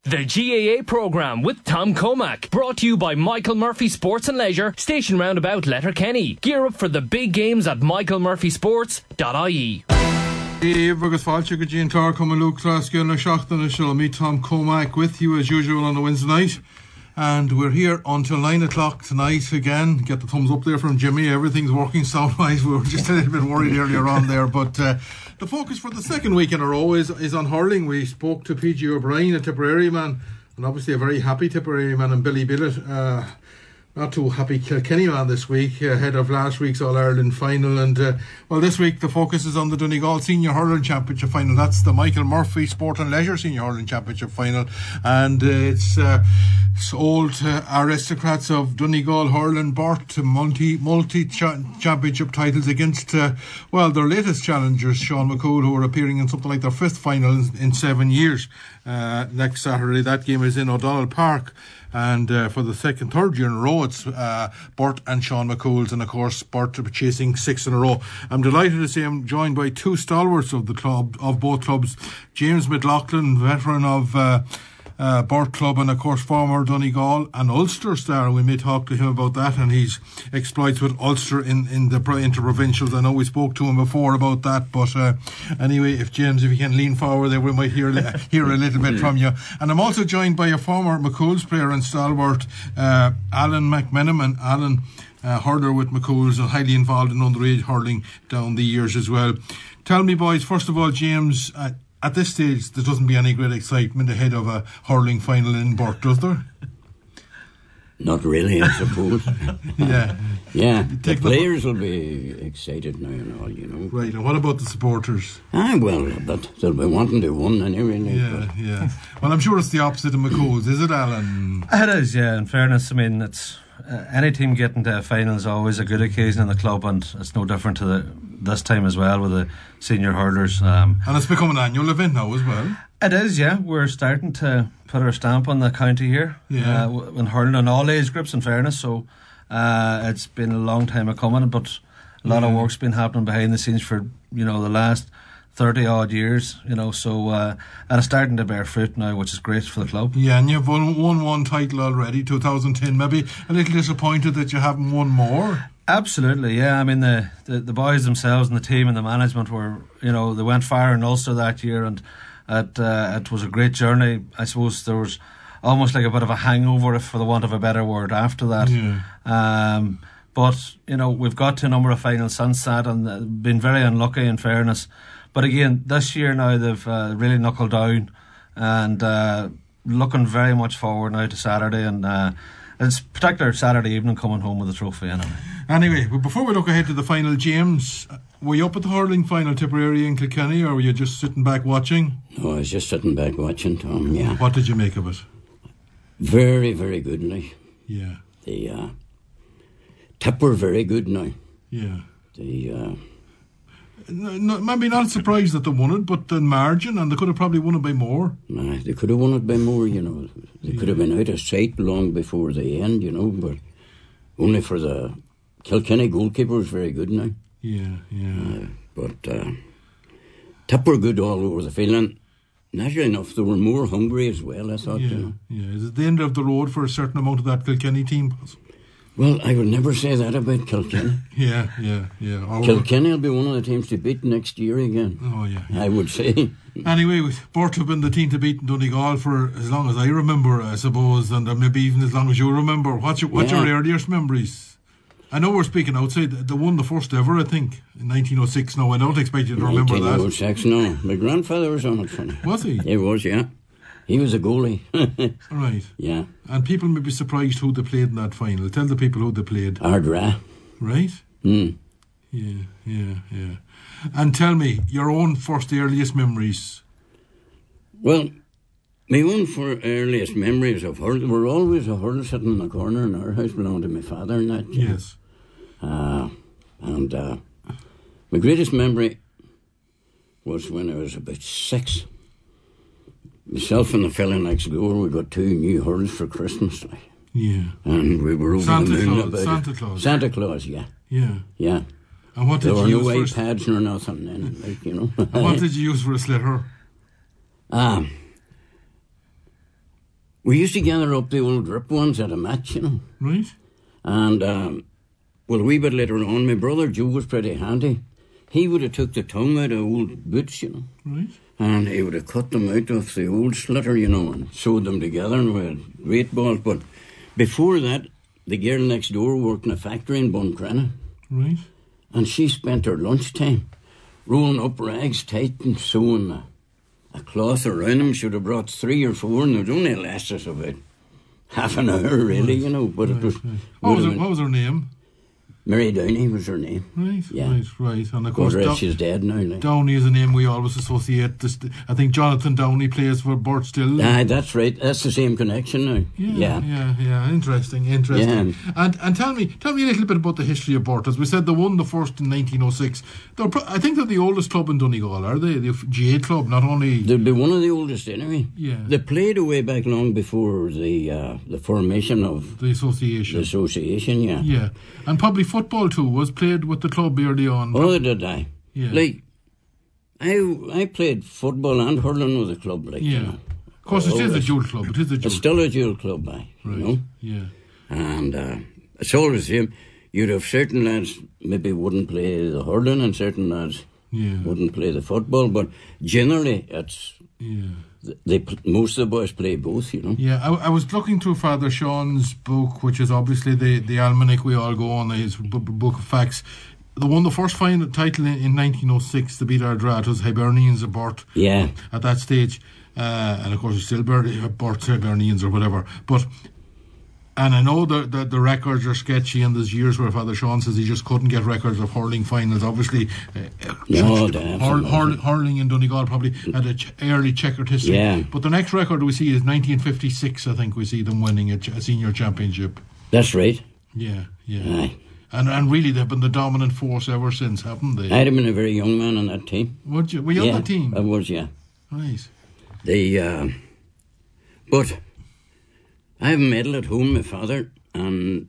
The GAA programme with Tom Comack, brought to you by Michael Murphy Sports and Leisure, station roundabout Letterkenny. Gear up for the big games at michaelmurphysports.ie. Agus fáilte go Jean Clark and Luke Claskin na seachtainna seo. Me Tom Comack with you as usual on a Wednesday night. And we're here until 9 o'clock tonight again. Get the thumbs up there from Jimmy. Everything's working sound-wise. We were just a little bit worried earlier on there. But the focus for the second week in a row is on hurling. We spoke to PG O'Brien, a Tipperary man, and obviously a very happy Tipperary man, and Billy Billett. Not too happy Kilkenny man this week, ahead of last week's All-Ireland final. And, this week the focus is on the Donegal Senior Hurling Championship final. That's the Michael Murphy Sport and Leisure Senior Hurling Championship final. And it's old aristocrats of Donegal hurling, Burt, multi-championship titles against, their latest challengers, Sean McCool, who are appearing in something like their fifth final in 7 years. Next Saturday, that game is in O'Donnell Park. And for the third year in a row, it's Burt and Sean McCool's, and of course Burt chasing 6 in a row. I'm delighted to say I'm joined by two stalwarts of the club, of both clubs. James McLaughlin, veteran of Burt Club, and of course former Donegal and Ulster star. We may talk to him about that and his exploits with Ulster in the inter-provincials. I know we spoke to him before about that, but anyway, if you can lean forward there, we might hear a little bit from you. And I'm also joined by a former McCool's player and stalwart, Alan McMenamin. And Alan, hurler with McCool's, and highly involved in underage hurling down the years as well. Tell me, boys, first of all, James, at this stage, there doesn't be any great excitement ahead of a hurling final in Burt, does there? Not really, I suppose. Yeah. The players will be excited now and all, you know. Right, and what about the supporters? But they'll be wanting to win anyway. Yeah. Well, I'm sure it's the opposite of McCool's, is it, Alan? It is, yeah. In fairness, I mean, it's any team getting to a final is always a good occasion in the club, and it's no different to this time as well with the senior hurlers. And it's become an annual event now as well. It is, yeah. We're starting to put our stamp on the county here. Yeah. In hurling in all age groups, in fairness. So it's been a long time coming, but a lot of work's been happening behind the scenes for, the last 30 odd years, so and it's starting to bear fruit now, which is great for the club. Yeah, and you've won one title already, 2010. Maybe a little disappointed that you haven't won more. Absolutely, yeah. I mean, the boys themselves and the team and the management were, they went far in Ulster that year, and it was a great journey. I suppose there was almost like a bit of a hangover, for the want of a better word, after that. Yeah. But we've got to a number of finals since that, and been very unlucky, in fairness. But again, this year now they've really knuckled down, and looking very much forward now to Saturday, and it's particular Saturday evening coming home with the trophy Anyway, before we look ahead to the final, James, were you up at the hurling final, Tipperary and Kilkenny, or were you just sitting back watching? No, I was just sitting back watching, Tom, yeah. What did you make of it? Very, very good now. Yeah. The Tip were very good now. Yeah. No, maybe not surprised that they won it, but the margin, and they could have probably won it by more. They could have won it by more, They could have been out of sight long before the end, but only for the Kilkenny goalkeeper was very good now. Yeah. But Tip were good all over the field, and naturally enough, they were more hungry as well, I thought. Yeah. Is it the end of the road for a certain amount of that Kilkenny team? Well, I would never say that about Kilkenny. Yeah. Kilkenny will be one of the teams to beat next year again. Oh, yeah. I would say. Anyway, Burt have been the team to beat in Donegal for as long as I remember, I suppose, and maybe even as long as you remember. What's your earliest memories? I know we're speaking outside. They won the first ever, I think, in 1906. No, I don't expect you to remember that. 1906, no. My grandfather was on it, funny. Was he? He was, yeah. He was a goalie. Right. Yeah. And people may be surprised who they played in that final. Tell the people who they played. Ardra. Right? Yeah. And tell me, your own first earliest memories. Well, my own earliest memories of hurl, there were always a hurl sitting in the corner in our house belonging to my father and that. Yes. And my greatest memory was when I was about 6. Myself and the fella next door, we got 2 new hurls for Christmas. Yeah. And we were over the moon about Santa Claus. Santa Claus, yeah. Yeah. And what did there you were no use iPads nor nothing then, And what did you use for a slitter? We used to gather up the old rip ones at a match, you know. Right. And, well, a wee bit later on, my brother Joe was pretty handy. He would have took the tongue out of old boots, you know. Right. And he would have cut them out of the old slitter, you know, and sewed them together with great balls. But before that, the girl next door worked in a factory in Buncrana. Right. And she spent her lunchtime rolling up rags tight and sewing a cloth around them. Should have brought 3 or 4, and it only lasted about half an hour, really, you know. But it was... What was her name? Mary Downey was her name. Right, yeah. right. And of course, she's dead now. Like. Downey is a name we always associate. I think Jonathan Downey plays for Burt still. That's right. That's the same connection now. Yeah. Interesting. Yeah. And tell me a little bit about the history of Burt. As we said, they won the first in 1906. I think they're the oldest club in Donegal, are they? The GA club, not only... They'll be one of the oldest anyway. Yeah. They played way back long before the formation of... The association. The association, yeah. Yeah. And probably football too was played with the club early on. Oh, did I? Yeah. Like, I played football and hurling with the club, like, you know. Of course, it is a dual club. It's still a dual club, you know. Yeah. And it's always the same. You'd have certain lads maybe wouldn't play the hurling and certain lads wouldn't play the football, but generally it's... Yeah. Most of the boys play both, you know. Yeah, I was looking through Father Sean's book, which is obviously the almanac we all go on, his book of facts. They won the first final title in 1906 to beat Ardra. It was Hibernians of Burt. Yeah. At that stage. And of course it's still Burt's Hibernians or whatever. And I know that the records are sketchy, and there's years where Father Sean says he just couldn't get records of hurling finals. Obviously, hurling in Donegal probably had an early checkered history. Yeah. But the next record we see is 1956, I think we see them winning a senior championship. That's right. Yeah. Aye. And really they've been the dominant force ever since, haven't they? I'd have been a very young man on that team. Were you on that team? I was, yeah. Nice. But... I have a medal at home, my father, in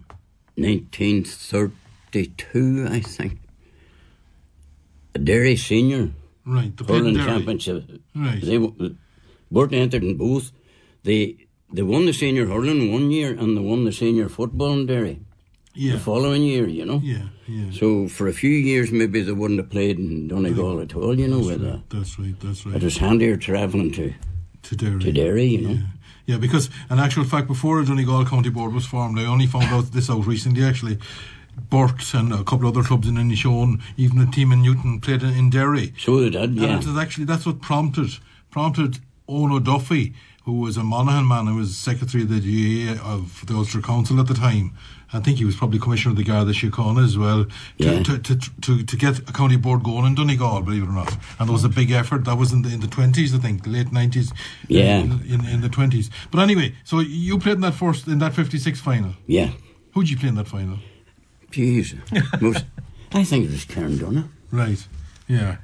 1932, I think. A Derry senior. Right, the hurling championship. Right. Burt entered in both. They won the senior hurling one year and they won the senior football in Derry. Yeah. The following year, you know. Yeah. So for a few years, maybe they wouldn't have played in Donegal at all, you know. That's right. It was handier travelling to Derry, you know. Yeah, because in actual fact, before the Donegal County Board was formed, I only found out recently actually. Burt and a couple of other clubs in Inishowen, even a team in Newton, played in Derry. So they did, yeah. And it was actually, that's what prompted Ono Duffy, who was a Monaghan man, who was secretary of the GA of the Ulster Council at the time. I think he was probably commissioner of the Garda Síochána as well, to get a county board going in Donegal, believe it or not. And there was a big effort. That was in the 20s, I think, the late 90s. Yeah. In the 20s. But anyway, so you played in that 56 final. Yeah. Who did you play in that final? Jeez. I think it was Karen Dunner. Right. Yeah.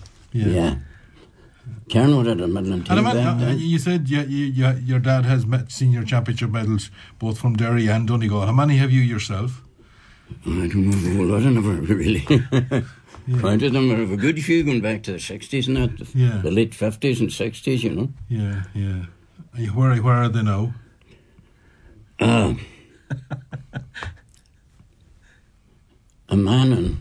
Karen would have a Midland team. And you said your dad has senior championship medals both from Derry and Donegal. How many have you yourself? I don't know a whole lot. I never really counted them. I have a good few going back to the 60s and that. The late 50s and 60s, you know. Yeah. Where are they now? A man in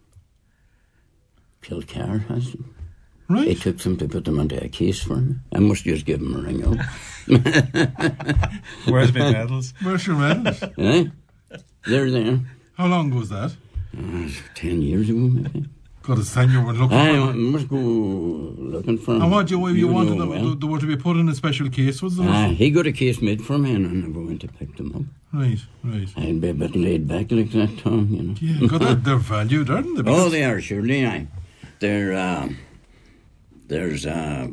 Kilcar has them. Right. He took them to put them into a case for me. I must just give him a ring out. Where's my medals? Where's your medals? They're there. How long was that? 10 years ago, maybe. God, it's 10 you were looking for them. I must go looking for them. And what you wanted them, they were to be put in a special case, was there? He got a case made for me and I never went to pick them up. Right. I'd be a bit laid back like that, Tom, you know. Yeah, God, they're valued, aren't they? Oh, they are, surely. There's a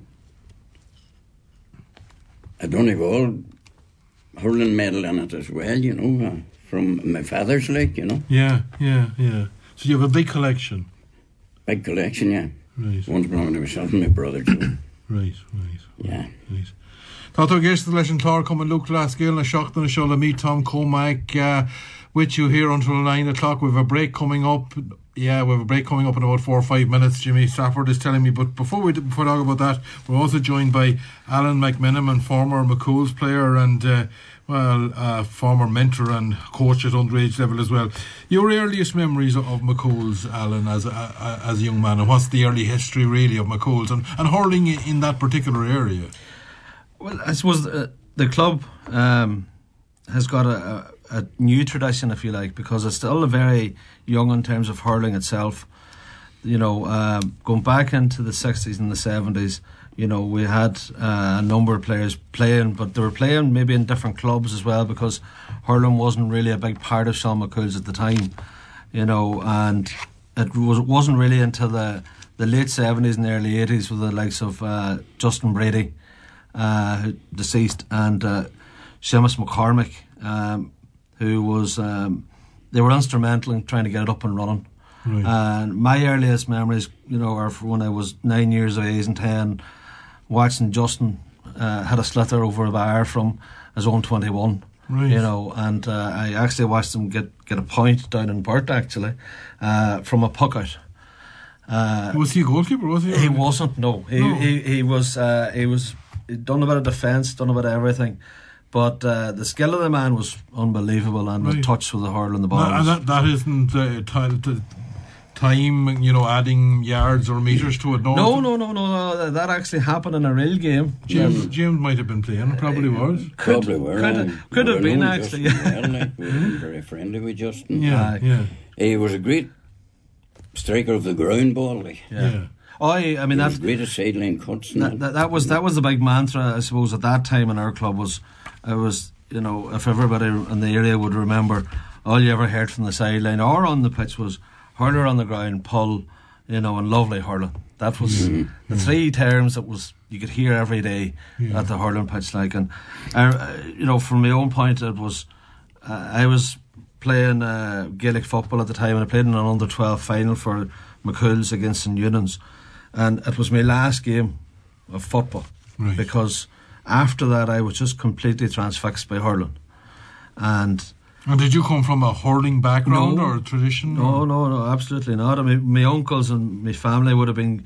Donegal hurling medal in it as well, you know, from my father's leg, you know. Yeah. So you have a big collection. Big collection, yeah. Right. One's belonging to myself and my brother, too. Right. Yeah. Táto Gerst leis an tar come Luke Glasgow na Seachtain na Shola meet Tom Comack with you here until 9 o'clock. We have a break coming up. Yeah, we have a break coming up in about 4 or 5 minutes. Jimmy Stafford is telling me. But before we talk about that, we're also joined by Alan McMenamin, former McCool's player and former mentor and coach at underage level as well. Your earliest memories of McCool's, Alan, as a young man, and what's the early history really of McCool's and hurling in that particular area? Well, I suppose the club has got a new tradition, if you like, because it's still very young in terms of hurling itself. You know, going back into the 60s and the 70s, you know, we had a number of players playing, but they were playing maybe in different clubs as well, because hurling wasn't really a big part of Sean McCool's at the time, you know, and it wasn't really until the late 70s and early 80s with the likes of Justin Brady, deceased, and Seamus McCormick, who was they were instrumental in trying to get it up and running. Right. And my earliest memories, you know, are from when I was 9 years of age and 10, watching Justin had a sliotar over a bar from his own 21. Right. You know, and I actually watched him get a point down in Burt, actually, from a puck out. Was he a goalkeeper? Was he? He wasn't. No, he was. He'd done a bit of defence, done a bit of everything. But the skill of the man was unbelievable, and the touch with the hurl and the ball. And that isn't time, you know, adding yards or metres to it. No. That actually happened in a real game. James might have been playing. Probably was. Probably were. Could have been, actually. We were very friendly with Justin. Yeah. He was a great striker of the ground ball. Yeah. I mean, that's great at sideline cuts. That was the big mantra, I suppose, at that time in our club was, you know, if everybody in the area would remember, all you ever heard from the sideline or on the pitch was hurler on the ground, pull, you know, and lovely hurling. That was the three terms that was you could hear every day at the hurling pitch. Like, and you know, from my own point, it was I was playing Gaelic football at the time, and I played in an under-12 final for McCool's against St Eunan's, and it was my last game of football because after that I was just completely transfixed by hurling. And did you come from a hurling background or a tradition? No, absolutely not. I mean, my uncles and my family would have been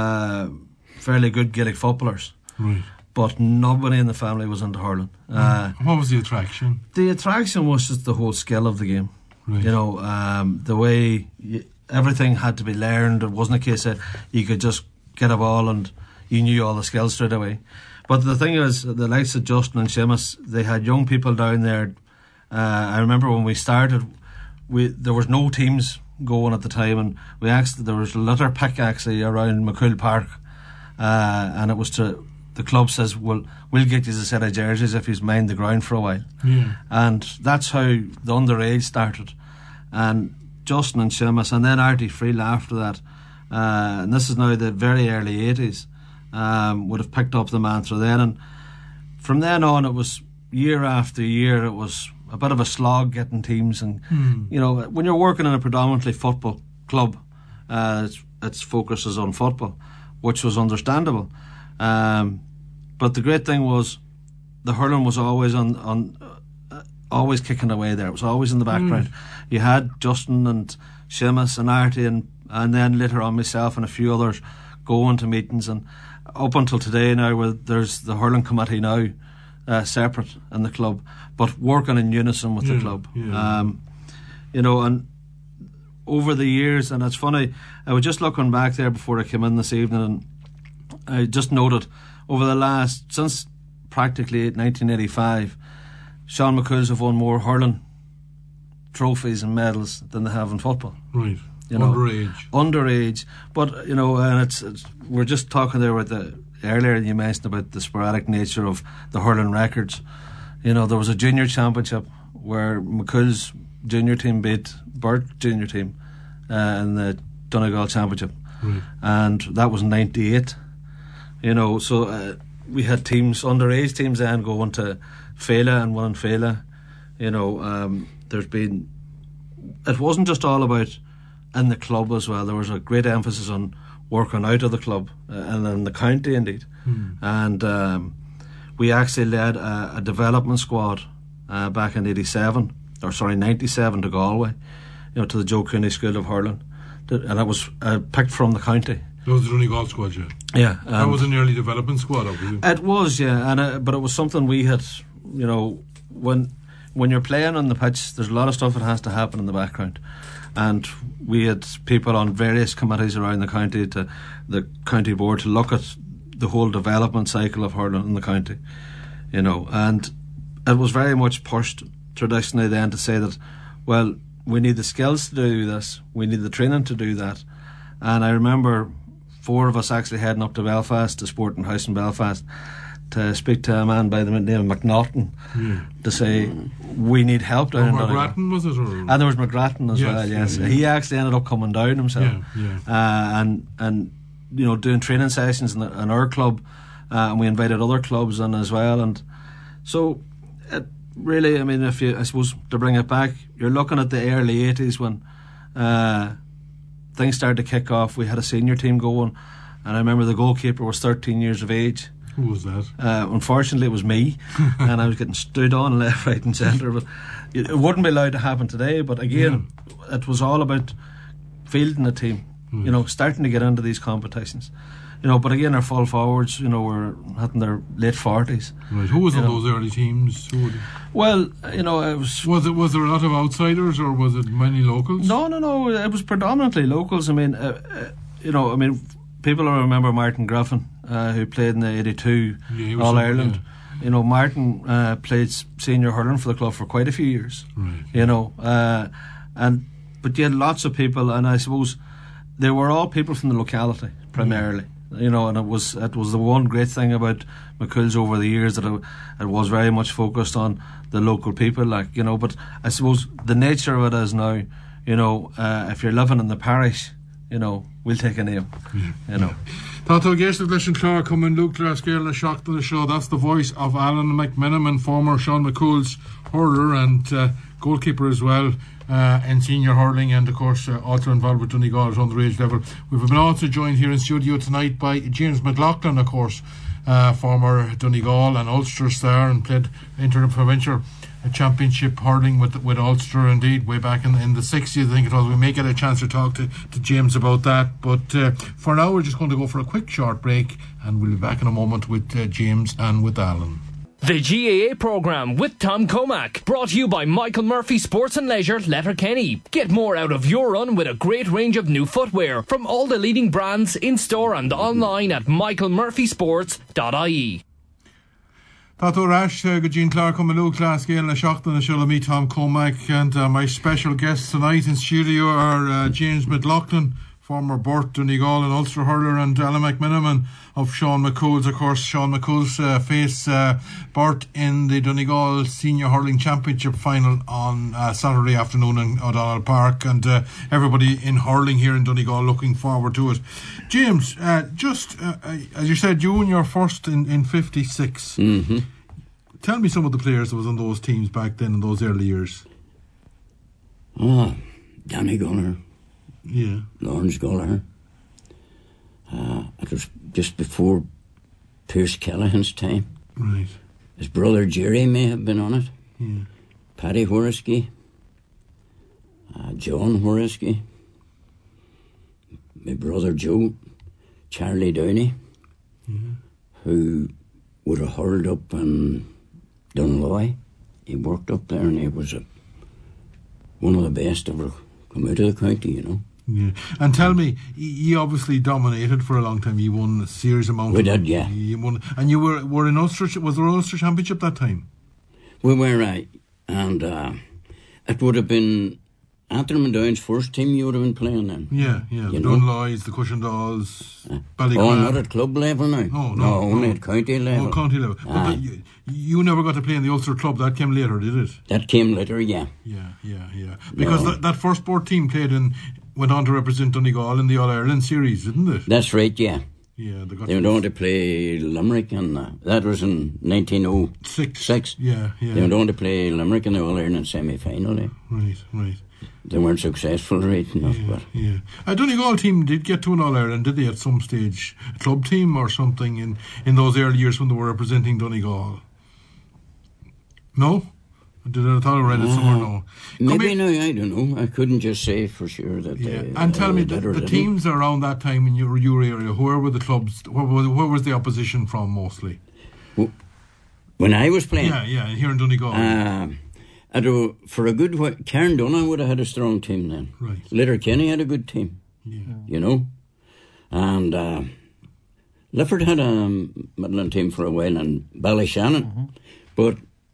fairly good Gaelic footballers, right? But nobody in the family was into hurling. What was the attraction? The attraction was just the whole skill of the game. Right. You know, the way everything had to be learned. It wasn't a case that you could just get a ball and you knew all the skills straight away. But the thing is, the likes of Justin and Seamus, they had young people down there. I remember when we started, there was no teams going at the time, and there was a litter pick actually around McCool Park, and it was the club says, we'll get you a set of jerseys if you mind the ground for a while. And that's how the underage started, and Justin and Seamus, and then Artie Friel after that, and this is now the very early 80s, would have picked up the mantra then, and from then on it was year after year it was a bit of a slog getting teams, and you know, when you're working in a predominantly football club, its focus is on football, which was understandable, but the great thing was the hurling was always always kicking away there. It was always in the background. You had Justin and Seamus and Artie and then later on myself and a few others going to meetings, and up until today now, where there's the hurling committee now separate in the club, but working in unison with the club. You know, and over the years, and it's funny, I was just looking back there before I came in this evening, and I just noted over the last, since practically 1985, Sean McCool's have won more hurling trophies and medals than they have in football. Right. You know, underage. But you know, and it's we're just talking there with earlier you mentioned about the sporadic nature of the hurling records. You know, there was a junior championship where McCool's junior team beat Burt junior team in the Donegal championship, and that was 98. You know, so we had teams, underage teams, then going to Fela and winning Fela. You know, it wasn't just all about in the club as well. There was a great emphasis on working out of the club and in the county indeed. And we actually led a development squad back in 97 to Galway, you know, to the Joe Cooney School of Hurling, and it was picked from the county. That was the Donegal squad, yeah. Yeah, that was an early development squad, obviously. It was, yeah, and but it was something we had. You know, when you're playing on the pitch, there's a lot of stuff that has to happen in the background, and we had people on various committees around the county, to the county board, to look at the whole development cycle of hurling in the county. You know, and it was very much pushed traditionally then to say that, well, we need the skills to do this, we need the training to do that. And I remember 4 of us actually heading up to Belfast, to Sporting House in Belfast, to speak to a man by the name of McNaughton, to say we need help down in Donegal. McGrattan, was it? Or? And there was McGrattan as well, yes. Yeah. He actually ended up coming down himself. And you know, doing training sessions in our club, and we invited other clubs in as well. And so it really, I mean, I suppose to bring it back, you're looking at the early 80s when things started to kick off. We had a senior team going, and I remember the goalkeeper was 13 years of age. Who was that? Unfortunately, it was me, and I was getting stood on left, right and centre. But it wouldn't be allowed to happen today. But again, it was all about fielding a team, you know, starting to get into these competitions. You know, but again, our full forwards, you know, were in their late 40s. Right. Who was on those early teams? Well, you know, it was. Was there a lot of outsiders, or was it many locals? No. It was predominantly locals. I mean, you know, people will remember Martin Griffin, who played in the 82 All Ireland. Yeah. You know, Martin played senior hurling for the club for quite a few years. Right. You know, but you had lots of people, and I suppose they were all people from the locality primarily. You know, and it was the one great thing about McCool's over the years, that it was very much focused on the local people, like, you know. But I suppose the nature of it is now, you know, if you're living in the parish, you know, we'll take a name, you know. Táto Géist Gleishin Clár coming Luke Glasgow and Shocked on the show. That's the voice of Alan McMenamin, former Sean McCool's hurler and goalkeeper as well. In senior hurling, and of course also involved with Donegal at underage level. We've been also joined here in studio tonight by James McLaughlin, of course, former Donegal and Ulster star, and played inter-provincial championship hurling with Ulster, indeed, way back in the 60s, I think it was. We may get a chance to talk to James about that, but for now we're just going to go for a quick short break, and we'll be back in a moment with James and with Alan. The GAA programme with Tom Comack, brought to you by Michael Murphy Sports and Leisure, Letterkenny. Get more out of your run with a great range of new footwear from all the leading brands in store and online at michaelmurphysports.ie. Táto Rash, Gajin Clark, Luke Glasgow and Shocked on the show. Me, Tom Comack, and my special guests tonight in studio are James McLaughlin, former Burt, Donegal and Ulster hurler, and Alan McMenamin of Sean McCool's. Of course, Sean McCool's face Burt in the Donegal Senior Hurling Championship final on Saturday afternoon in O'Donnell Park, and everybody in hurling here in Donegal looking forward to it. James, as you said, you won your first in 56. Mm-hmm. Tell me some of the players that was on those teams back then in those early years. Danny Gunner. Yeah. Lawrence Gallagher. It was just before Pierce Callahan's time. Right. His brother Jerry may have been on it. Yeah. Paddy Horesky. John Horesky. My brother Joe. Charlie Downey. Yeah. Who would have hurled up in Dunloy. He worked up there, and he was one of the best ever come out of the county, you know. Yeah, and tell me, you obviously dominated for a long time. You won a serious amount. We did, yeah. You won, and you were in Ulster. Was there an Ulster Championship that time? We were, right, and it would have been Antrim and Down's first team. You would have been playing then. Yeah. The Dunloys, the Cushendalls, Ballyclare. Oh, not at club level now. Oh, no, only at county level. Oh, county level. But you never got to play in the Ulster club. That came later, did it? That came later, yeah. Yeah. Because that first Burt team went on to represent Donegal in the All Ireland series, didn't it? That's right, yeah. Yeah, they went on to play Limerick, and that was in 1906. Yeah. They went on to play Limerick in the All Ireland semi-final. Right. They weren't successful, right enough, but yeah. Donegal team did get to an All Ireland, did they? At some stage, a club team or something in those early years when they were representing Donegal. No. Did I thought I read it somewhere? No. Maybe no, I don't know. I couldn't just say for sure that. And tell me, the teams around that time in your area, where were the clubs? Where was the opposition from mostly? When I was playing? Yeah, here in Donegal. For a good while, Carndonagh would have had a strong team then. Right. Letterkenny had a good team. Yeah. You know? And Lifford had a middling team for a while, and Ballyshannon. But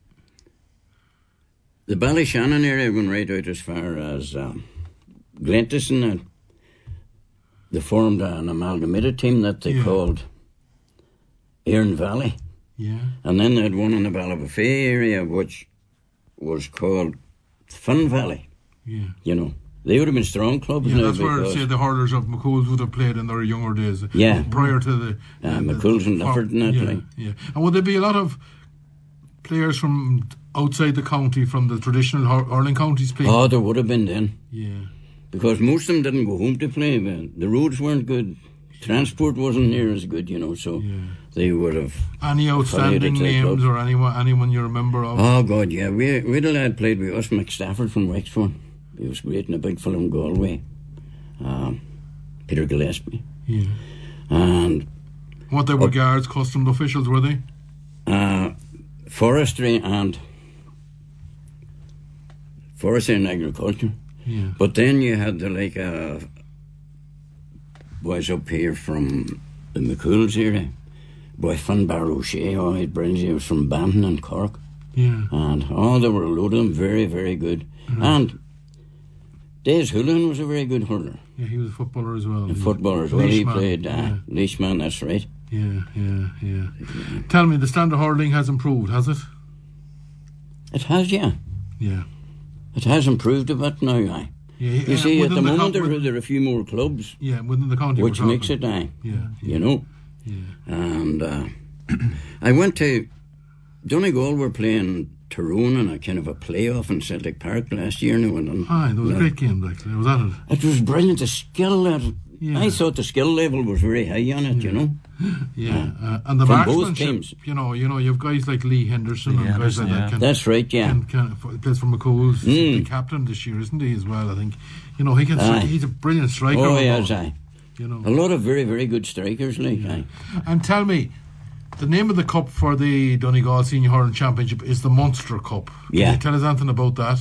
the Ballyshannon area went right out as far as Glentis, and they formed an amalgamated team that they called Erin Valley. Yeah. And then they had one in the Ballybofey area, which was called Fun Valley. Yeah. You know, they would have been strong clubs now. That's where, say, the hurlers of McCool's would have played in their younger days. Yeah. Prior to the... McCool's and Lifford and that. Yeah. And would there be a lot of players from outside the county, from the traditional hurling counties playing? Oh, there would have been then. Yeah. Because most of them didn't go home to play. The roads weren't good. Transport wasn't near as good, you know, so they would have... Any outstanding names or anyone you remember of? Oh, God, yeah. We had a lad played with us, McStafford from Wexford. He was great, and a big fellow in Galway. Peter Gillespie. Yeah. And... What they were guards, customs officials, were they? Forestry and agriculture. Yeah. But then you had the boys up here from the McCool's area. Boy Finbar O'Shea, he's brilliant. He was from Banton and Cork. Yeah. And there were a load of them, very, very good. And Des Houlihan was a very good hurler. Yeah, he was a footballer as well. A footballer as well. He played Leishman, that's right. Yeah. Tell me, the standard hurling has improved, has it? It has, yeah. Yeah. It has improved a bit now, aye. You see, at the moment there are a few more clubs. Yeah, within the county. Which makes it, aye. Yeah. You know. Yeah. And I went to Donegal. Were playing Tyrone in a kind of a playoff in Celtic Park last year. Aye, there was a great game, actually. Was that it? It was brilliant. The skill level. Yeah. I thought the skill level was very high on it, you know. Yeah, and the from both teams. You know, you've guys like Lee Henderson and guys like that. That's right, yeah. Plays for McCool's. The captain this year, isn't he, as well, I think. You know, he's a brilliant striker. Oh, yes, aye. You know. A lot of very, very good strikers, aye. And tell me, the name of the cup for the Donegal Senior Hurling Championship is the Munster Cup. Can you tell us anything about that?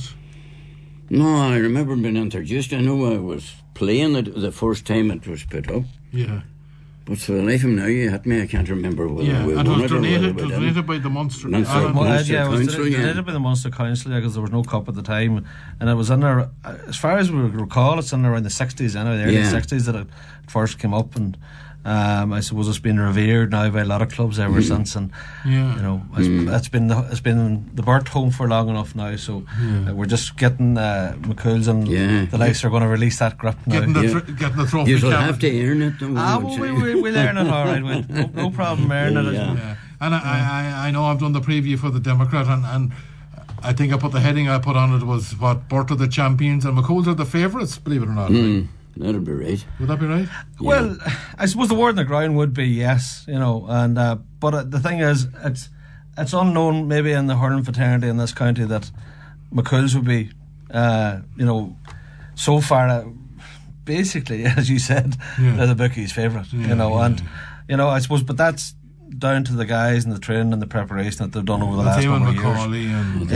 No, I remember being introduced. I know I was playing it the first time it was put up. Yeah. But for the life of me now, you hit me, I can't remember whether we won it or whether it was donated by the Munster Council. It was donated by the Munster Council, because there was no cup at the time. And it was in there, as far as we recall, it's in around the 60s, anyway, the early 60s that it first came up. And I suppose it's been revered now by a lot of clubs ever since, and you know, it's been the birth home for long enough now. So we're just getting McCool's and the likes are going to release that grip now. Getting the trophy. You'll have to earn it. We'll earn it all right. No problem earning it. Yeah. And I know I've done the preview for the Democrat, and I think I put the heading I put on it was Birth of the Champions, and McCool's are the favourites, believe it or not. Right? That'll be right. Would that be right? Well, I suppose the word on the ground would be yes, you know. And but the thing is, it's unknown maybe in the hurling fraternity in this county that McCool's would be, you know, so far, basically, as you said, they're the bookies' favourite, you know. And you know, I suppose, but that's down to the guys and the training and the preparation that they've done over the last number of years.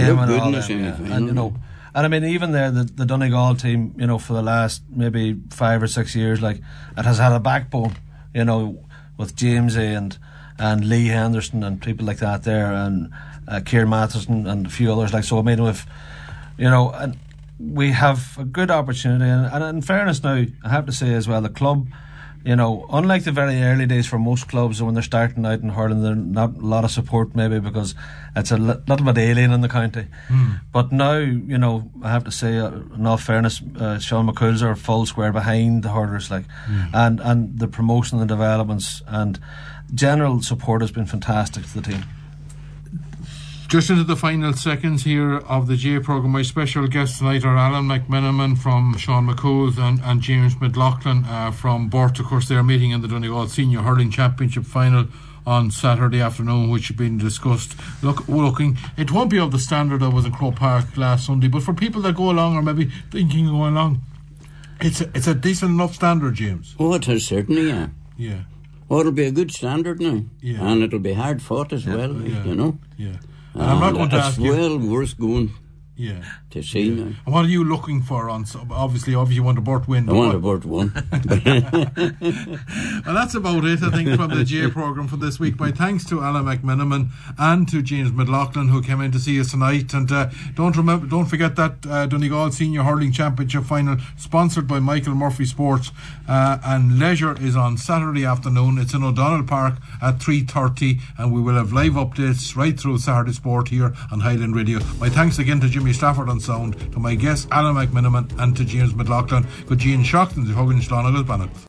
And you know. And I mean, even there, the Donegal team, you know, for the last maybe 5 or 6 years, like, it has had a backbone, you know, with Jamesy and Lee Henderson and people like that there, and Kieran Matheson and a few others. Like, so I mean, with, you know, and we have a good opportunity. And in fairness now, I have to say as well, the club, you know, unlike the very early days for most clubs when they're starting out in hurling, there's not a lot of support maybe because it's a little bit alien in the county. But now, you know, I have to say, in all fairness, Sean McCool's are full square behind the hurlers, like, and the promotion and the developments and general support has been fantastic to the team. Just into the final seconds here of the GA programme, my special guests tonight are Alan McMenamin from Sean McCool's and James McLaughlin from Burt. Of course, they're meeting in the Donegal Senior Hurling Championship final on Saturday afternoon, which has been discussed. Looking, it won't be of the standard that was in Croke Park last Sunday, but for people that go along or maybe thinking of going along, it's a decent enough standard, James. Oh, it is certainly, yeah. Yeah. Oh, it'll be a good standard now. Yeah. And it'll be hard fought as well, you know. Yeah. And I'm not going to ask you. It's well worth going to see now. And what are you looking for on? Obviously you want a Burt win. I want a Burt win. Well, that's about it, I think, from the GA programme for this week. My thanks to Alan McMenamin and to James McLaughlin, who came in to see us tonight. And don't forget that Donegal Senior Hurling Championship final, sponsored by Michael Murphy Sports and Leisure, is on Saturday afternoon. It's in O'Donnell Park at 3:30, and we will have live updates right through Saturday Sport here on Highland Radio. My thanks again to Jimmy Stafford on sound, to my guest Alan McMenamin, and to James McLaughlin. Go Jean Shockton, the Huggins Slonagles Bannock.